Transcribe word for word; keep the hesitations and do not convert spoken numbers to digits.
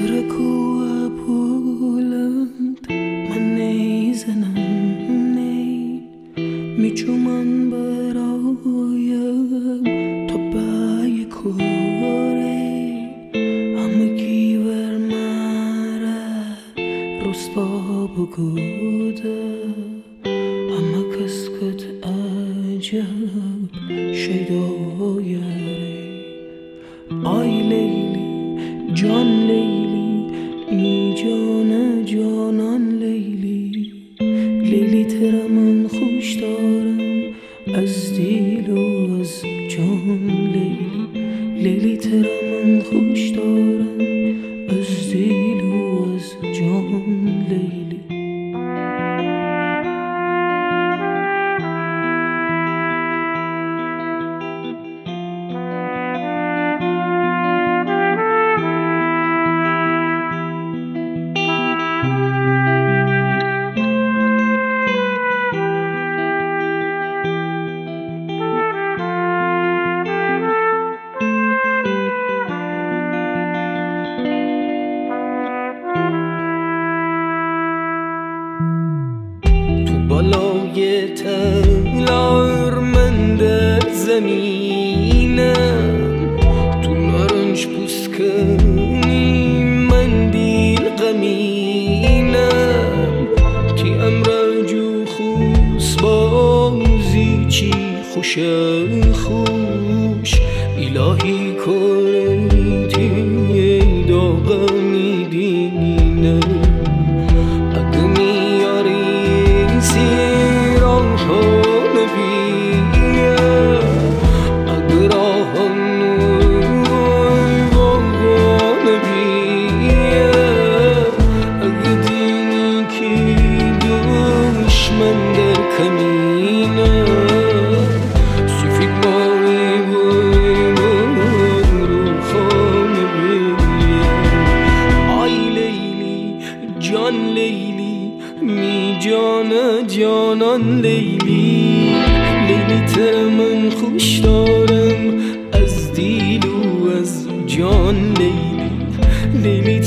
کوه بلند من نیزنم نی میچومن برایم تا بای کوره همه گیور مره رسوا بگوده همه کسکت عجب شیدایره آی لیلی جان لیلی می جان جانان لیلی لیلی ترا من خوش دارم از دیل و از جان لیلی لیلی ترا من خوش دارم از دیل و از جان لیلی بالای تلارمند زمینم تو نارنج پوست کنی من دیل غمینم تی امرجو خوس بازی چی خوش خوش الهی کنی تی داغمی دینم می جان جانان لیلی لیلی تر من خوش دارم از دیل و از جان لیلی لیلی